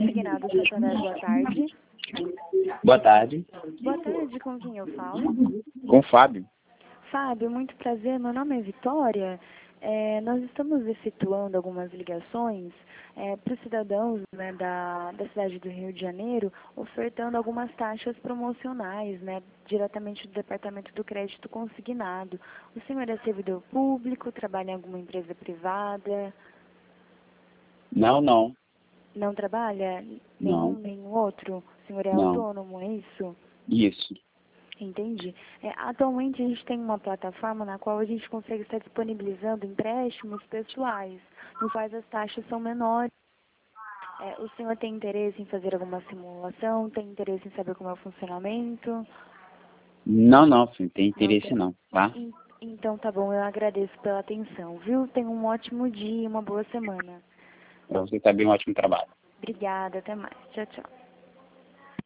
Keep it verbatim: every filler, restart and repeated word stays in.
Consignado Santander, boa tarde. Boa tarde. Boa tarde, com quem eu falo? Com o Fábio. Fábio, muito prazer, meu nome é Vitória. É, nós estamos efetuando algumas ligações é, para os cidadãos, né, da, da cidade do Rio de Janeiro, ofertando algumas taxas promocionais, né, diretamente do Departamento do Crédito Consignado. O senhor é servidor público, trabalha em alguma empresa privada? Não, não. Não trabalha? Nenhum, Não. nenhum outro? O senhor é Não. autônomo, é isso? Isso. Entendi. É, atualmente a gente tem uma plataforma na qual a gente consegue estar disponibilizando empréstimos pessoais, nos quais as taxas são menores. É, o senhor tem interesse em fazer alguma simulação? Tem interesse em saber como é o funcionamento? Não, não, filho. Tem Não interesse tem. não, tá? En- Então tá bom, eu agradeço pela atenção, viu? Tenha um ótimo dia e uma boa semana. Pra você também um ótimo trabalho. Obrigada, até mais. Tchau, tchau.